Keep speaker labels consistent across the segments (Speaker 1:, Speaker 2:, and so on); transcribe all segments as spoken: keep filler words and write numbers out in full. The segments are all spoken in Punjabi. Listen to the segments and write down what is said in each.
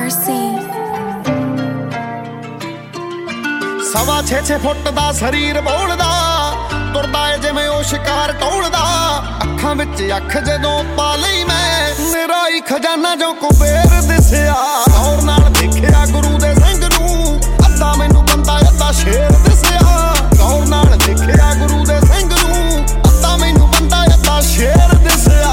Speaker 1: Mercy।
Speaker 2: ਸਵਾ ਛੇ ਛੇ ਫੁੱਟ ਦਾ ਸਰੀਰ ਬੋਲਦਾ, ਤੁਰਦਾ ਏ ਜਿਵੇਂ ਉਹ ਸ਼ਿਕਾਰ ਢੋਲਦਾ। ਅੱਖਾਂ ਵਿੱਚ ਅੱਖ ਜਦੋਂ ਪਾ ਲਈ ਮੈਂ, ਮੇਰਾ ਹੀ ਖਜ਼ਾਨਾ ਜੋ ਕੁਬੇਰ ਦਿਸਿਆ। ਗੌਰ ਨਾਲ ਦੇਖਿਆ ਗੁਰੂ ਦੇ ਸਿੰਘ ਨੂੰ, ਅੱਧਾ ਮੈਨੂੰ ਬੰਦਾ ਅੱਧਾ ਸ਼ੇਰ ਦਿਸਿਆ। ਗੌਰ ਨਾਲ ਦੇਖਿਆ ਗੁਰੂ ਦੇ ਸਿੰਘ ਨੂੰ, ਅੱਧਾ ਮੈਨੂੰ ਬੰਦਾ ਅੱਧਾ ਸ਼ੇਰ ਦਿਸਿਆ।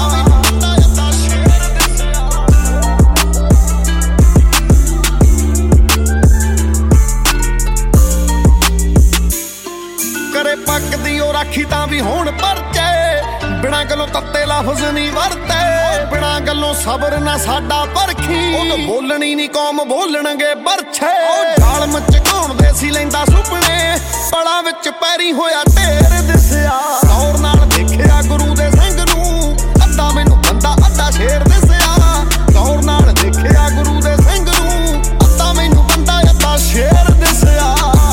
Speaker 2: ਕਰੇ ਪੱਕਦੀ ਉਹ ਰਾਖੀ ਤਾਂ ਵੀ ਹੋਣ ਪਰਚੇ, ਬਿਨਾਂ ਗੱਲੋਂ ਤੱਤੇ ਲਫ਼ਜ਼ ਨਹੀਂ ਵਰਤੇ। ਬਿਨਾਂ ਗੱਲੋਂ ਸਬਰ ਨਾ ਸਾਡਾ ਪਰਖੀ, ਉਹ ਬੋਲਣੀ ਨਹੀਂ ਕੌਮ ਬੋਲਣਗੇ ਬਰਛੇ। ਜਾਲ ਮਚਕਾਉਣ ਦੇ ਸੀ ਲੈਂਦਾ ਸੁਪਨੇ, ਪਲਾਂ ਵਿੱਚ ਪੈਰੀ ਹੋਇਆ ਢੇਰ ਦਿਸਿਆ। ਗੌਰ ਨਾਲ ਦੇਖਿਆ ਗੁਰੂ ਦੇ ਸਿੰਘ ਨੂੰ, ਅੱਧਾ ਮੈਨੂੰ ਬੰਦਾ ਅੱਧਾ ਸ਼ੇਰ ਦਿਸਿਆ। ਗੌਰ ਨਾਲ ਦੇਖਿਆ ਗੁਰੂ ਦੇ ਸਿੰਘ ਨੂੰ, ਅੱਧਾ ਮੈਨੂੰ ਬੰਦਾ ਅੱਧਾ ਸ਼ੇਰ ਦਿਸਿਆ।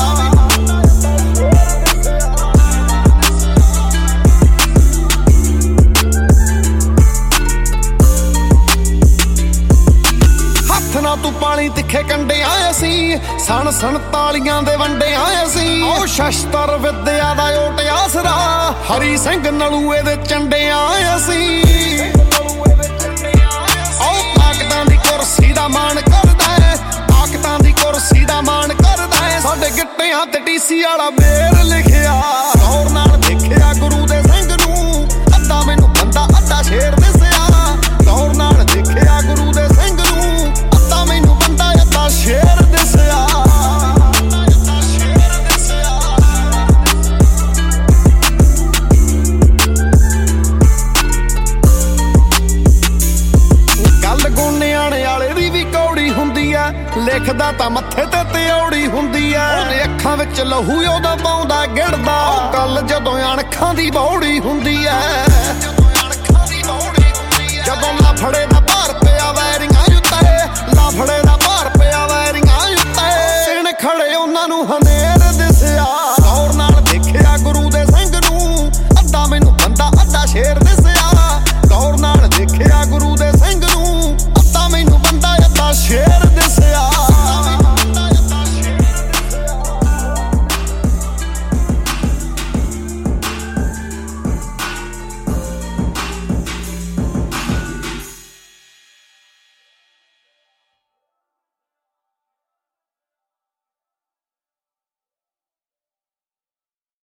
Speaker 2: ਨਾ ਤੂੰ ਪਾਣੀ ਤਿੱਖੇ ਕੰਡੇ ਆਏ ਸੀ, ਸਣ ਸੰਤਾਲੀਆਂ ਦੇ ਵੰਡੇ ਆਏ ਸੀ। ਉਹ ਸ਼ਸਤਰ ਵਿਦਿਆ ਦਾ ਓਟ ਆਸਰਾ, ਹਰੀ ਸਿੰਘ ਨਲੂਏ ਦੇ ਚੰਡੇ ਆਏ ਸੀ। ਉਹ ਤਾਕਤਾਂ ਦੀ ਕੁਰਸੀ ਦਾ ਮਾਣ ਕਰਦਾ ਏ, ਤਾਕਤਾਂ ਦੀ ਕੁਰਸੀ ਦਾ ਮਾਣ ਕਰਦਾ ਏ। ਸਾਡੇ ਗਿੱਟਿਆਂ ਤੇ ਟੀਸੀ ਵਾਲਾ ਮੇਰ ਲਿਖਿਆ। ਗੌਰ ਨਾਲ ਦੇਖਿਆ ਗੁਰੂ ਦੇ ਸਿੰਘ ਨੂੰ, ਅੱਧਾ ਮੈਨੂੰ ਬੰਦਾ ਅੱਧਾ ਸ਼ੇਰ ਦਿਸਿਆ। ਗੌਰ ਨਾਲ ਦੇਖਿਆ ਗੁਰੂ ਦੇ ਸਿੰਘ ਨੂੰ, ਅੱਧਾ ਮੈਨੂੰ ਬੰਦਾ ਅੱਧਾ ਸ਼ੇਰ ਦਿਸਿਆ। ਗੱਲ ਗੋਨਿਆਣੇ ਵਾਲੇ ਦੀ ਵੀ ਕੌੜੀ ਹੁੰਦੀ ਐ, ਲਿਖਦਾ ਤਾਂ ਮੱਥੇ ਤੇ ਤਿਉੜੀ ਹੁੰਦੀ ਐ। ਉਹਦੇ ਅੱਖਾਂ ਵਿੱਚ ਲਹੂ ਉਦੋਂ ਪਾਉਂਦਾ ਗਿੜਦਾ, ਉਹ ਗੱਲ ਜਦੋਂ ਅਣਖਾਂ ਦੀ ਬੌੜੀ ਹੁੰਦੀ ਐ। ਜਦੋਂ ਨਾ ਫੜੇ